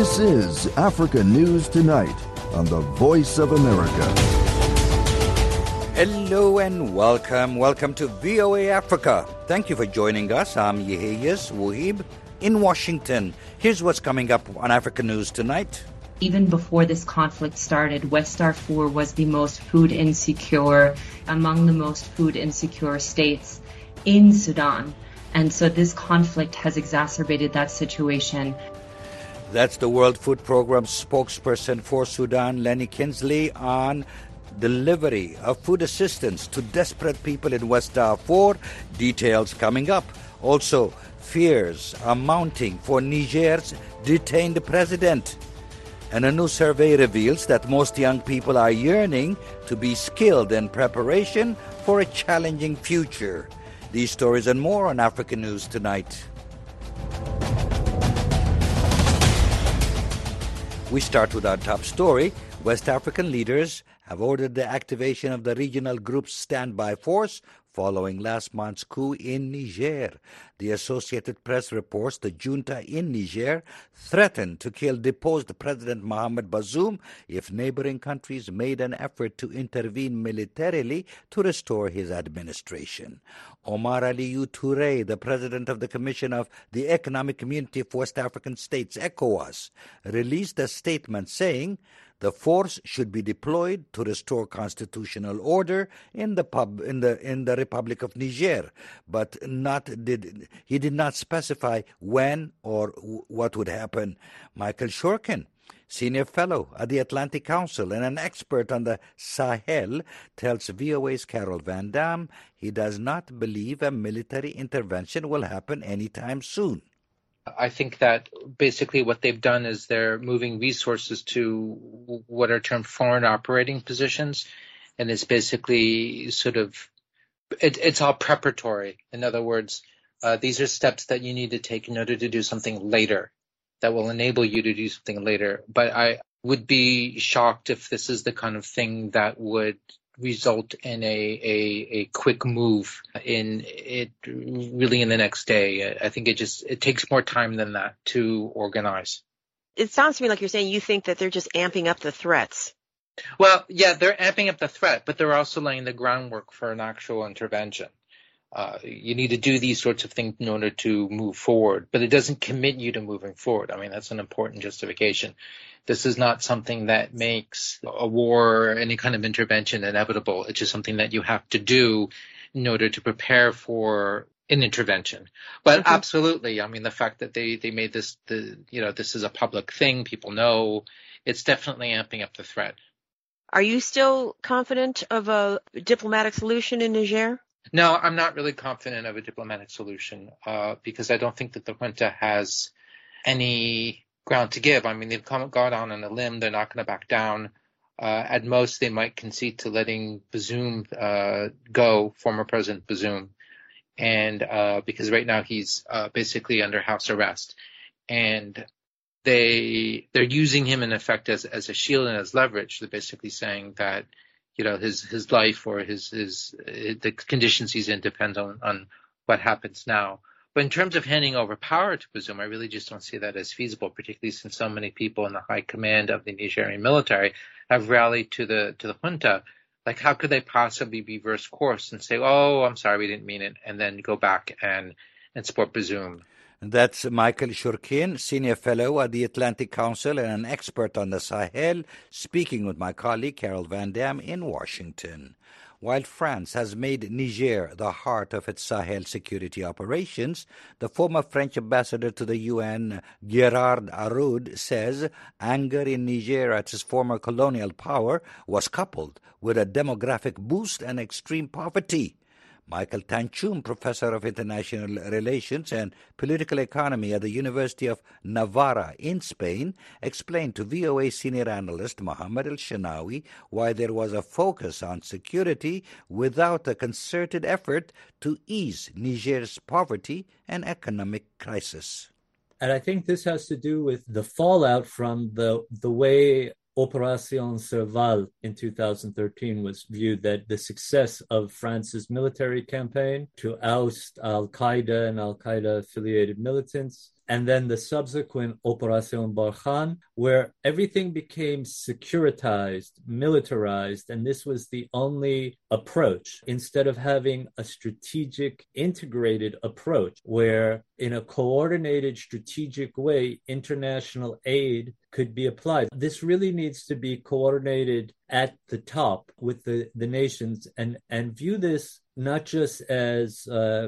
This is Africa News Tonight on the Voice of America. Hello and welcome. Welcome to VOA Africa. Thank you for joining us. I'm Yeheyes Wahib in Washington. Here's what's coming up on Africa News Tonight. Even before this conflict started, West Darfur was the most food insecure, among the most food insecure states in Sudan. And so this conflict has exacerbated that situation. That's the World Food Programme spokesperson for Sudan, Lenny Kinsley, on delivery of food assistance to desperate people in West Darfur. Details coming up. Also, fears are mounting for Niger's detained president. And a new survey reveals that most young people are yearning to be skilled in preparation for a challenging future. These stories and more on African News Tonight. We start with our top story. West African leaders have ordered the activation of the regional group's standby force following last month's coup in Niger. The Associated Press reports the junta in Niger threatened to kill deposed President Mohamed Bazoum if neighboring countries made an effort to intervene militarily to restore his administration. Omar Aliyu Touré, the president of the Commission of the Economic Community of West African States, ECOWAS, released a statement saying the force should be deployed to restore constitutional order in the Republic of Niger, but he did not specify when or what would happen. Michael Shorkin, senior fellow at the Atlantic Council and an expert on the Sahel, tells VOA's Carol Van Dam he does not believe a military intervention will happen anytime soon. I think that basically what they've done is they're moving resources to what are termed foreign operating positions. And it's basically it's all preparatory. In other words, these are steps that you need to take in order to do something later that will enable you to do something later. But I would be shocked if this is the kind of thing that would result in a quick move in the next day. I think it takes more time than that to organize. It sounds to me like you're saying you think that they're just amping up the threats. Well, yeah, they're amping up the threat, but they're also laying the groundwork for an actual intervention. You need to do these sorts of things in order to move forward, but it doesn't commit you to moving forward. I mean, that's an important justification. This is not something that makes a war or any kind of intervention inevitable. It's just something that you have to do in order to prepare for an intervention. But absolutely, I mean, the fact that they made this, this is a public thing, people know, it's definitely amping up the threat. Are you still confident of a diplomatic solution in Niger? No, I'm not really confident of a diplomatic solution because I don't think that the junta has any ground to give. I mean, they've gone on a limb. They're not going to back down. At most, they might concede to letting Bazoum go, former President Bazoum, and because right now he's basically under house arrest, and they're using him in effect as a shield and as leverage. They're basically saying that his life or the conditions he's in depend on what happens now. But in terms of handing over power to Bazoum, I really just don't see that as feasible, particularly since so many people in the high command of the Nigerian military have rallied to the junta. Like, how could they possibly reverse course and say, "Oh, I'm sorry, we didn't mean it," and then go back and support Bazoum? That's Michael Shurkin, senior fellow at the Atlantic Council and an expert on the Sahel, speaking with my colleague Carol Van Dam in Washington. While France has made Niger the heart of its Sahel security operations, the former French ambassador to the UN, Gerard Araud, says anger in Niger at its former colonial power was coupled with a demographic boost and extreme poverty. Michael Tanchum, professor of international relations and political economy at the University of Navarra in Spain, explained to VOA senior analyst Mohammed El-Shanawi why there was a focus on security without a concerted effort to ease Niger's poverty and economic crisis. And I think this has to do with the fallout from the way Opération Serval in 2013 was viewed, that the success of France's military campaign to oust al-Qaeda and al-Qaeda-affiliated militants and then the subsequent Operación Barkhane, where everything became securitized, militarized, and this was the only approach, instead of having a strategic, integrated approach, where in a coordinated, strategic way, international aid could be applied. This really needs to be coordinated at the top with the nations, and view this not just as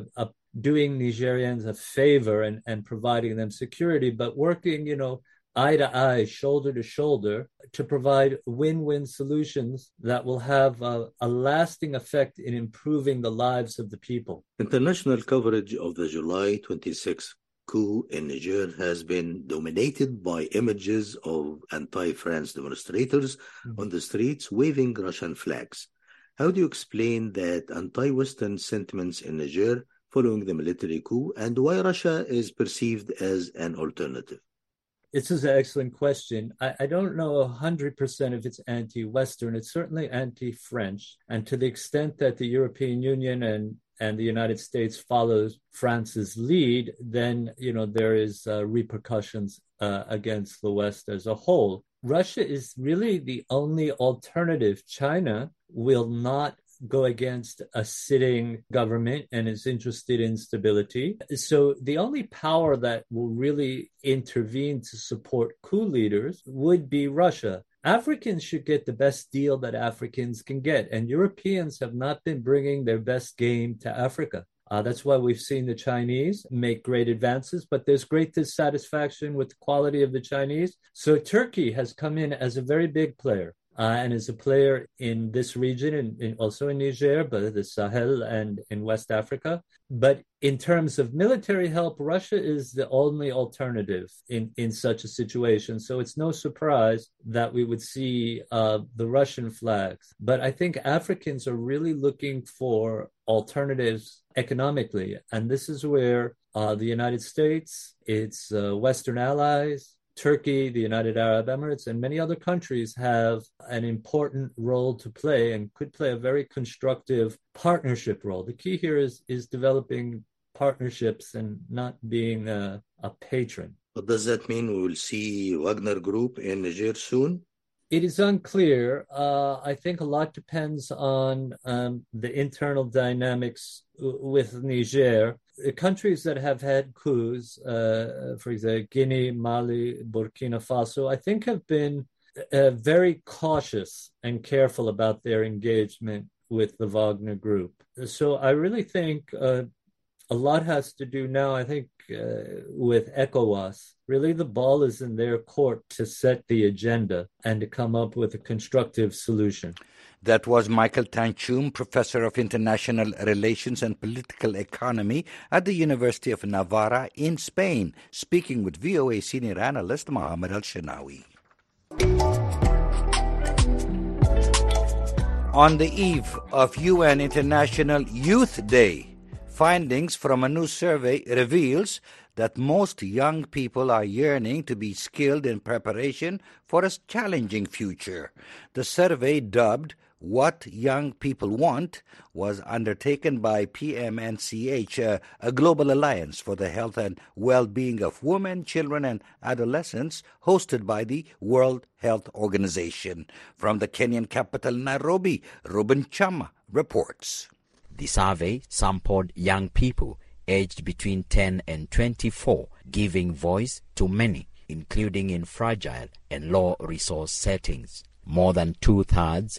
doing Nigerians a favor and providing them security, but working, eye to eye, shoulder to shoulder, to provide win-win solutions that will have a lasting effect in improving the lives of the people. International coverage of the July 26 coup in Niger has been dominated by images of anti-France demonstrators on the streets waving Russian flags. How do you explain that anti-Western sentiments in Niger following the military coup, and why Russia is perceived as an alternative? This is an excellent question. I don't know 100% if it's anti-Western. It's certainly anti-French. And to the extent that the European Union and the United States follows France's lead, then, there is repercussions against the West as a whole. Russia is really the only alternative. China will not go against a sitting government and is interested in stability. So the only power that will really intervene to support coup leaders would be Russia. Africans should get the best deal that Africans can get, and Europeans have not been bringing their best game to Africa. That's why we've seen the Chinese make great advances, but there's great dissatisfaction with the quality of the Chinese. So Turkey has come in as a very big player. And is a player in this region, and also in Niger, but the Sahel and in West Africa. But in terms of military help, Russia is the only alternative in such a situation. So it's no surprise that we would see the Russian flags. But I think Africans are really looking for alternatives economically. And this is where the United States, its Western allies, Turkey, the United Arab Emirates, and many other countries have an important role to play and could play a very constructive partnership role. The key here is developing partnerships and not being a patron. But does that mean we will see Wagner Group in Niger soon? It is unclear. I think a lot depends on the internal dynamics with Niger. The countries that have had coups, for example, Guinea, Mali, Burkina Faso, I think have been very cautious and careful about their engagement with the Wagner Group. So I really think a lot has to do now, I think, with ECOWAS. Really, the ball is in their court to set the agenda and to come up with a constructive solution. That was Michael Tanchum, Professor of International Relations and Political Economy at the University of Navarra in Spain, speaking with VOA senior analyst Mohammed Al-Shinawi. On the eve of UN International Youth Day, findings from a new survey reveals that most young people are yearning to be skilled in preparation for a challenging future. The survey, dubbed What Young People Want, was undertaken by PMNCH, a global alliance for the health and well-being of women, children, and adolescents, hosted by the World Health Organization. From the Kenyan capital, Nairobi, Ruben Chama reports. The survey sampled young people aged between 10 and 24, giving voice to many, including in fragile and low-resource settings. More than two-thirds,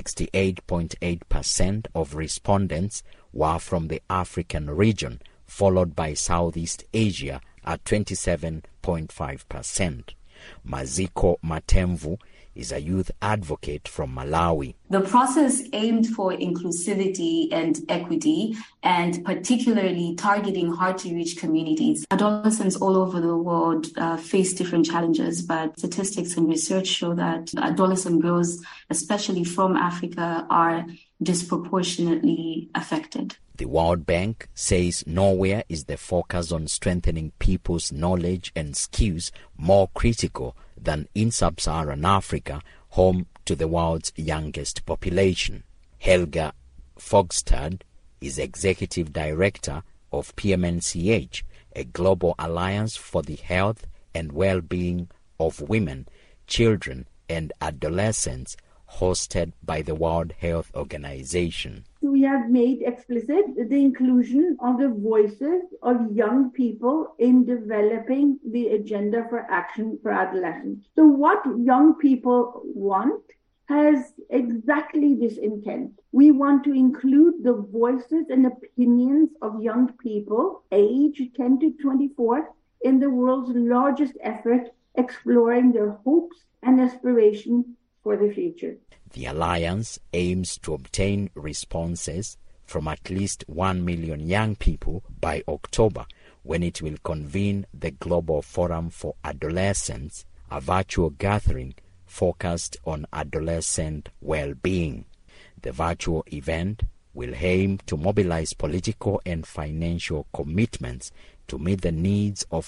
68.8% of respondents were from the African region, followed by Southeast Asia at 27.5%. Maziko Matemvu is a youth advocate from Malawi. The process aimed for inclusivity and equity, and particularly targeting hard-to-reach communities. Adolescents all over the world face different challenges, but statistics and research show that adolescent girls, especially from Africa, are disproportionately affected. The World Bank says nowhere is the focus on strengthening people's knowledge and skills more critical than in sub-Saharan Africa, home to the world's youngest population. Helga Fogstad is Executive Director of PMNCH, a global alliance for the health and well-being of women, children, and adolescents, hosted by the World Health Organization. We have made explicit the inclusion of the voices of young people in developing the agenda for action for adolescents. So what young people want has exactly this intent. We want to include the voices and opinions of young people aged 10 to 24 in the world's largest effort exploring their hopes and aspirations for the future. The alliance aims to obtain responses from at least 1 million young people by October, when it will convene the Global Forum for Adolescents, a virtual gathering focused on adolescent well-being. The virtual event will aim to mobilize political and financial commitments to meet the needs of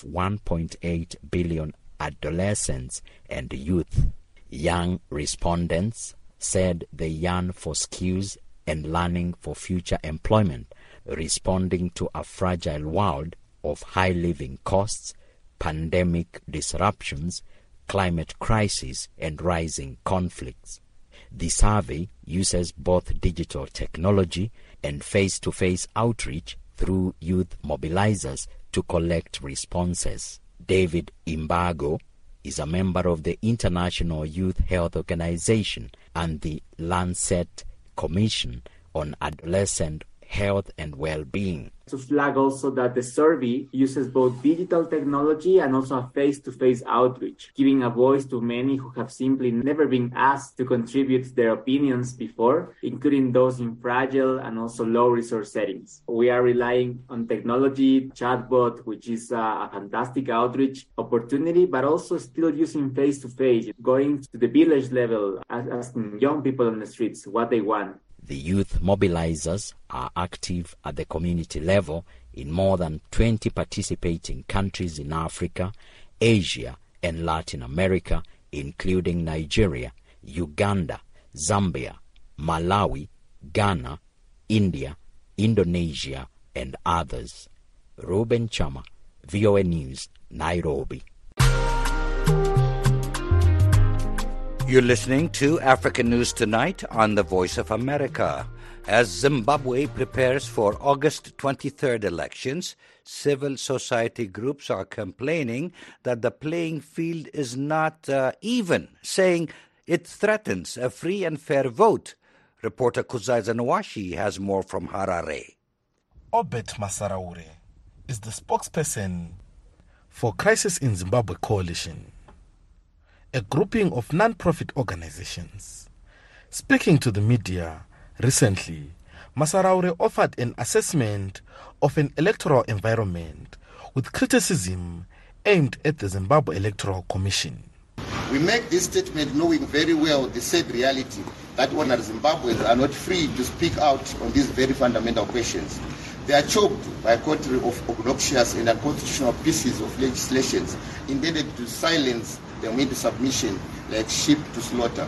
1.8 billion adolescents and youth. Young respondents said they yearn for skills and learning for future employment, responding to a fragile world of high living costs, pandemic disruptions, climate crisis, and rising conflicts. The survey uses both digital technology and face-to-face outreach through youth mobilizers to collect responses. David Imbago is a member of the International Youth Health Organization and the Lancet Commission on Adolescent Health and Well-being. To flag also that the survey uses both digital technology and also a face-to-face outreach, giving a voice to many who have simply never been asked to contribute their opinions before, including those in fragile and also low-resource settings. We are relying on technology, chatbot, which is a fantastic outreach opportunity, but also still using face-to-face, going to the village level, asking young people on the streets what they want. The youth mobilizers are active at the community level in more than 20 participating countries in Africa, Asia, and Latin America, including Nigeria, Uganda, Zambia, Malawi, Ghana, India, Indonesia, and others. Ruben Chama, VOA News, Nairobi. You're listening to African News Tonight on the Voice of America. As Zimbabwe prepares for August 23rd elections, civil society groups are complaining that the playing field is not even, saying it threatens a free and fair vote. Reporter Kuzai Zanuashi has more from Harare. Obet Masaraure is the spokesperson for Crisis in Zimbabwe Coalition, a grouping of non-profit organizations. Speaking to the media recently, Masaraure offered an assessment of an electoral environment with criticism aimed at the Zimbabwe Electoral Commission. We make this statement knowing very well the sad reality that ordinary Zimbabweans are not free to speak out on these very fundamental questions. They are choked by a quantity of obnoxious and unconstitutional pieces of legislations intended to silence them into submission like sheep to slaughter.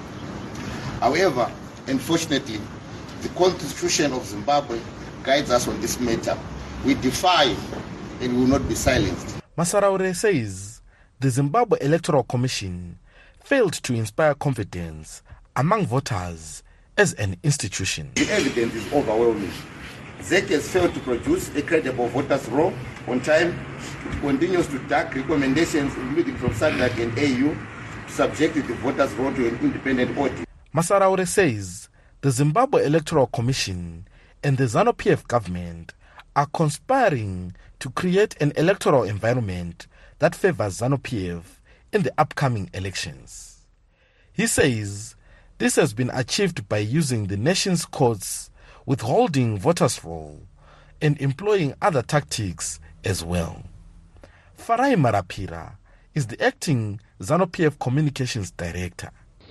However, unfortunately, the Constitution of Zimbabwe guides us on this matter. We defy and we will not be silenced. Masaraure says the Zimbabwe Electoral Commission failed to inspire confidence among voters as an institution. The evidence is overwhelming. ZEC has failed to produce a credible voters' roll on time. It continues to duck recommendations, including from SADC and AU, to subject the voters' roll to an independent audit. Masaraure says the Zimbabwe Electoral Commission and the ZANU-PF government are conspiring to create an electoral environment that favors ZANU-PF in the upcoming elections. He says this has been achieved by using the nation's courts, withholding voters' roll, and employing other tactics as well. Farai Marapira is the acting ZANU-PF communications director.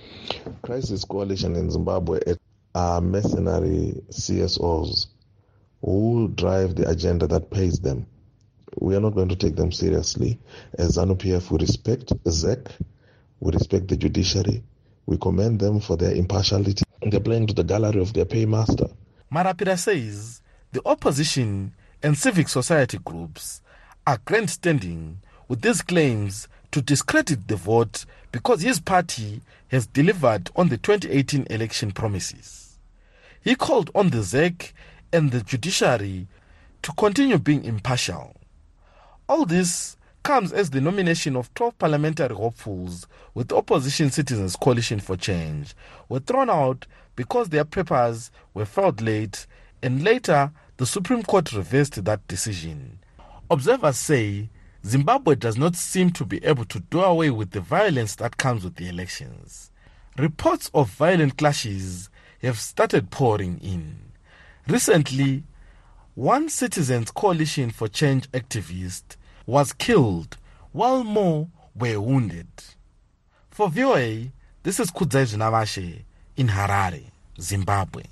Crisis Coalition in Zimbabwe are mercenary CSOs who drive the agenda that pays them. We are not going to take them seriously. As ZANU-PF, we respect ZEC, we respect the judiciary, we commend them for their impartiality. They're playing to the gallery of their paymaster. Marapira says the opposition and civic society groups are grandstanding with these claims to discredit the vote because his party has delivered on the 2018 election promises. He called on the ZEC and the judiciary to continue being impartial. All this comes as the nomination of 12 parliamentary hopefuls with the Opposition Citizens Coalition for Change were thrown out because their papers were filed late, and later the Supreme Court reversed that decision. Observers say Zimbabwe does not seem to be able to do away with the violence that comes with the elections. Reports of violent clashes have started pouring in. Recently, one Citizens Coalition for Change activist was killed while more were wounded. For VOA, this is Kudzai Zvinavashe in Harare, Zimbabwe.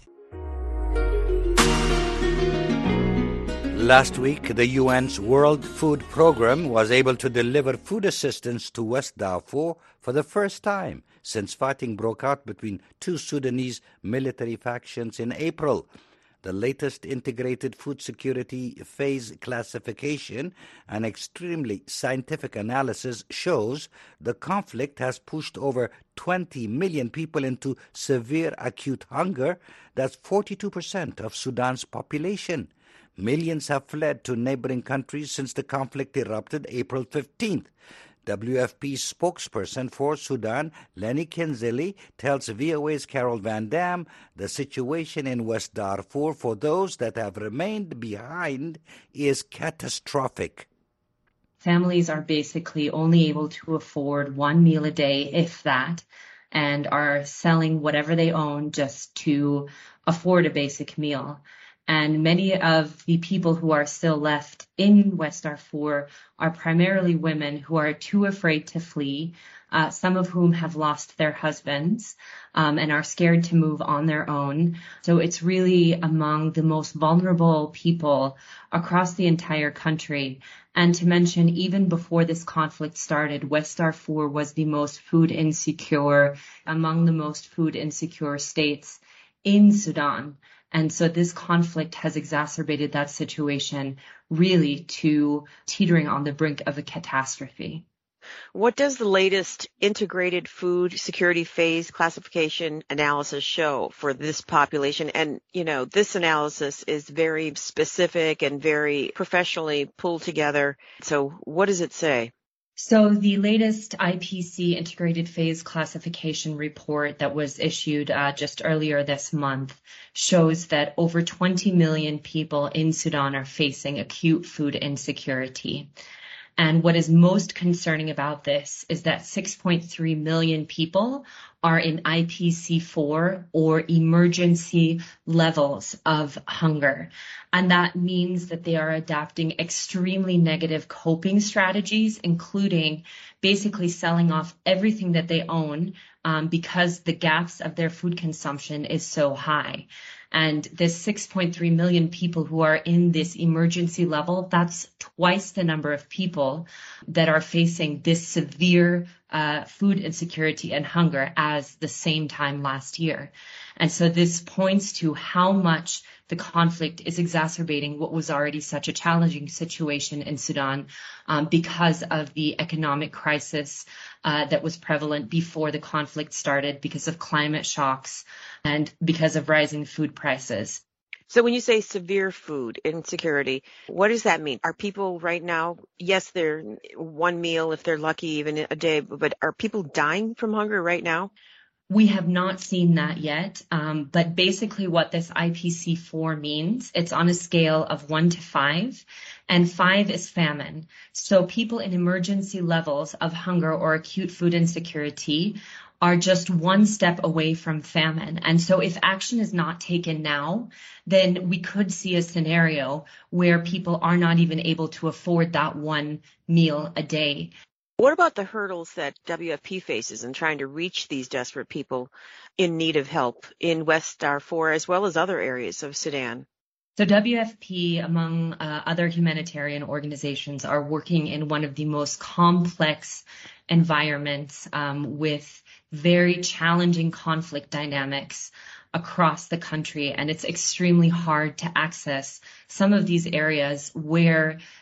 Last week, the UN's World Food Programme was able to deliver food assistance to West Darfur for the first time since fighting broke out between two Sudanese military factions in April. The latest integrated food security phase classification, an extremely scientific analysis, shows the conflict has pushed over 20 million people into severe acute hunger. That's 42% of Sudan's population. Millions have fled to neighboring countries since the conflict erupted April 15th. WFP spokesperson for Sudan, Lenny Kenzili, tells VOA's Carol Van Dam the situation in West Darfur for those that have remained behind is catastrophic. Families are basically only able to afford one meal a day, if that, and are selling whatever they own just to afford a basic meal. And many of the people who are still left in West Darfur are primarily women who are too afraid to flee, some of whom have lost their husbands and are scared to move on their own. So it's really among the most vulnerable people across the entire country. And to mention, even before this conflict started, West Darfur was the most food insecure, among the most food insecure states in Sudan. And so this conflict has exacerbated that situation really to teetering on the brink of a catastrophe. What does the latest integrated food security phase classification analysis show for this population? And, this analysis is very specific and very professionally pulled together. So what does it say? So the latest IPC integrated phase classification report that was issued just earlier this month shows that over 20 million people in Sudan are facing acute food insecurity. And what is most concerning about this is that 6.3 million people are in IPC4 or emergency levels of hunger. And that means that they are adopting extremely negative coping strategies, including basically selling off everything that they own because the gaps of their food consumption is so high. And this 6.3 million people who are in this emergency level, that's twice the number of people that are facing this severe food insecurity and hunger as the same time last year. And so this points to how much the conflict is exacerbating what was already such a challenging situation in Sudan because of the economic crisis that was prevalent before the conflict started, because of climate shocks and because of rising food prices. So when you say severe food insecurity, what does that mean? Are people right now, yes, they're one meal if they're lucky, even a day, but are people dying from hunger right now? We have not seen that yet, but basically what this IPC4 means, it's on a scale of 1 to 5, and 5 is famine. So people in emergency levels of hunger or acute food insecurity are just one step away from famine. And so if action is not taken now, then we could see a scenario where people are not even able to afford that one meal a day. What about the hurdles that WFP faces in trying to reach these desperate people in need of help in West Darfur as well as other areas of Sudan? So WFP, among other humanitarian organizations, are working in one of the most complex environments with very challenging conflict dynamics across the country. And it's extremely hard to access some of these areas where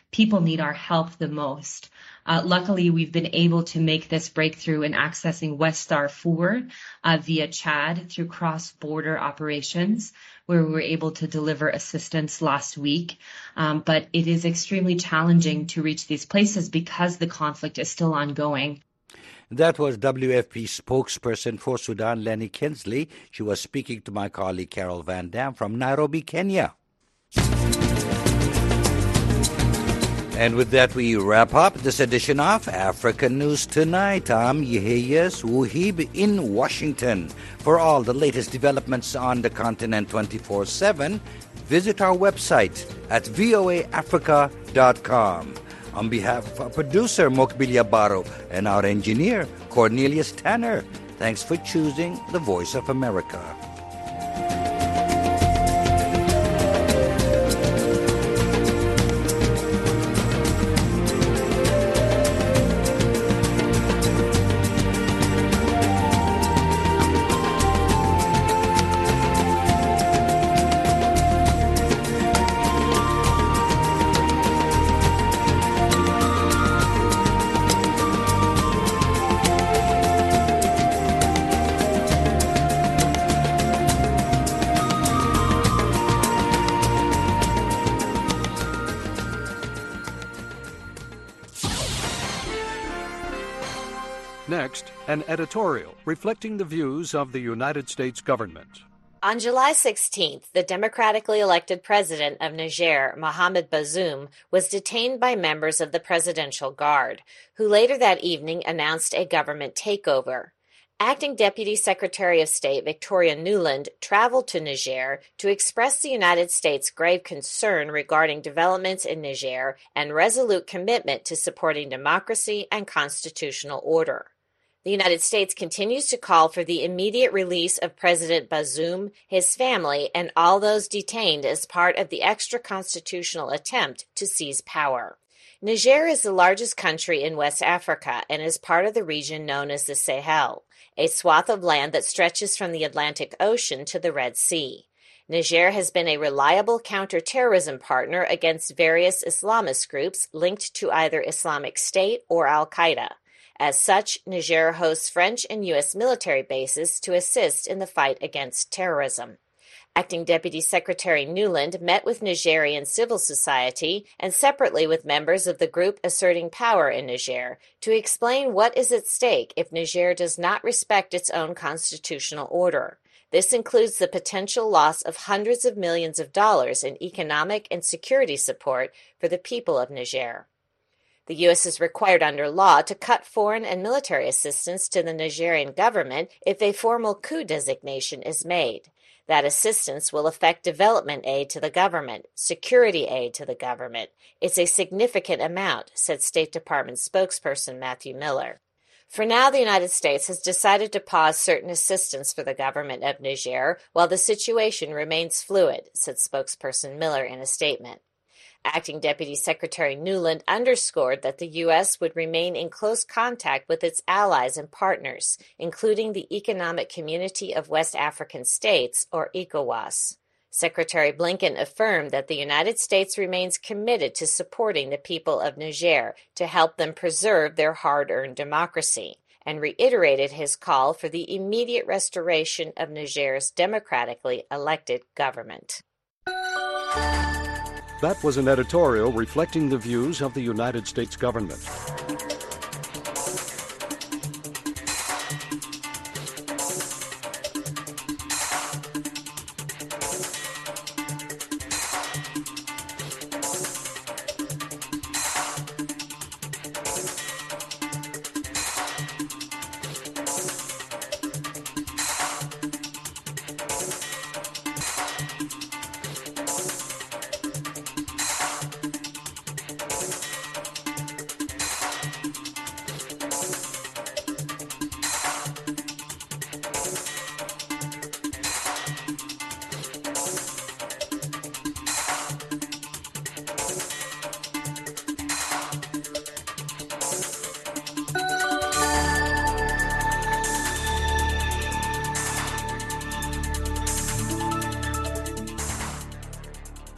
people need our help the most. Luckily, we've been able to make this breakthrough in accessing West Darfur via Chad through cross-border operations, where we were able to deliver assistance last week. But it is extremely challenging to reach these places because the conflict is still ongoing. That was WFP spokesperson for Sudan, Lenny Kinsley. She was speaking to my colleague Carol Van Dam from Nairobi, Kenya. And with that, we wrap up this edition of African News Tonight. I'm Yeheyes Wuhib in Washington. For all the latest developments on the continent 24/7, visit our website at voaafrica.com. On behalf of our producer, Mokbilia Baro, and our engineer, Cornelius Tanner, thanks for choosing the Voice of America. Next, an editorial reflecting the views of the United States government. On July 16th, the democratically elected president of Niger, Mohamed Bazoum, was detained by members of the Presidential Guard, who later that evening announced a government takeover. Acting Deputy Secretary of State Victoria Nuland traveled to Niger to express the United States' grave concern regarding developments in Niger and resolute commitment to supporting democracy and constitutional order. The United States continues to call for the immediate release of President Bazoum, his family, and all those detained as part of the extra-constitutional attempt to seize power. Niger is the largest country in West Africa and is part of the region known as the Sahel, a swath of land that stretches from the Atlantic Ocean to the Red Sea. Niger has been a reliable counterterrorism partner against various Islamist groups linked to either Islamic State or Al-Qaeda. As such, Niger hosts French and U.S. military bases to assist in the fight against terrorism. Acting Deputy Secretary Nuland met with Nigerian civil society and separately with members of the group asserting power in Niger to explain what is at stake if Niger does not respect its own constitutional order. This includes the potential loss of hundreds of millions of dollars in economic and security support for the people of Niger. The U.S. is required under law to cut foreign and military assistance to the Nigerian government if a formal coup designation is made. That assistance will affect development aid to the government, security aid to the government. It's a significant amount, said State Department spokesperson Matthew Miller. For now, the United States has decided to pause certain assistance for the government of Niger while the situation remains fluid, said spokesperson Miller in a statement. Acting Deputy Secretary Nuland underscored that the U.S. would remain in close contact with its allies and partners, including the Economic Community of West African States, or ECOWAS. Secretary Blinken affirmed that the United States remains committed to supporting the people of Niger to help them preserve their hard-earned democracy, and reiterated his call for the immediate restoration of Niger's democratically elected government. That was an editorial reflecting the views of the United States government.